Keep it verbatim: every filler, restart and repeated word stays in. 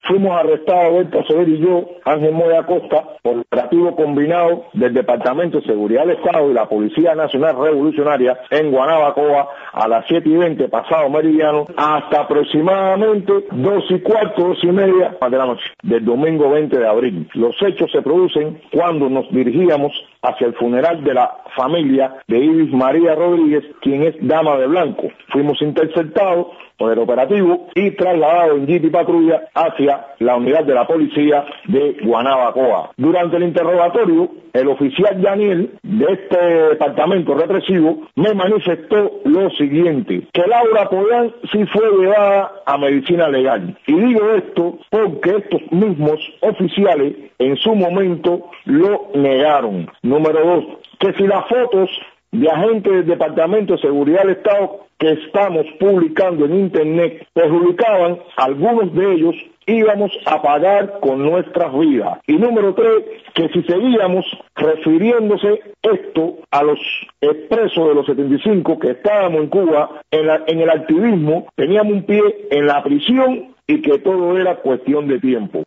fuimos arrestados, Berta Soler y yo, Ángel Moya Costa, por operativo combinado del Departamento de Seguridad del Estado y la Policía Nacional Revolucionaria en Guanabacoa a las siete y veinte pasado meridiano hasta aproximadamente dos y cuarto, dos y media de la noche del domingo veinte de abril. Los hechos se producen cuando nos dirigíamos hacia el funeral de la familia de Ibis María Rodríguez, quien es dama de blanco. Fuimos interceptados por el operativo y trasladados en jeep y patrulla hacia la unidad de la policía de Guanabacoa. Durante el interrogatorio, el oficial Daniel de este departamento represivo me manifestó lo siguiente, que Laura Pollán sí fue llevada a medicina legal. Y digo esto porque estos mismos oficiales en su momento lo negaron. Número dos, que si las fotos de agentes del Departamento de Seguridad del Estado que estamos publicando en Internet perjudicaban, algunos de ellos íbamos a pagar con nuestras vidas. Y número tres, que si seguíamos refiriéndose esto a los expresos de los setenta y cinco que estábamos en Cuba en, la, en el activismo, teníamos un pie en la prisión y que todo era cuestión de tiempo.